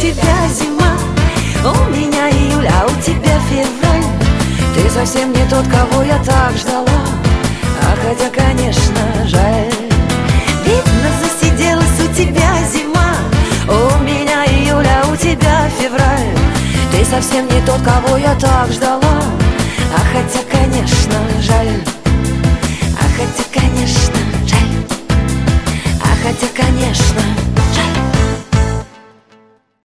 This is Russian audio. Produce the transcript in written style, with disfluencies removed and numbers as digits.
тебя зима, у меня июль, а у тебя февраль. Ты совсем не тот, кого я так ждала, а хотя, конечно, жаль. Видно, засиделась у тебя зима, у меня июль, а у тебя февраль. Ты совсем не тот, кого я так ждала, а хотя, конечно, жаль.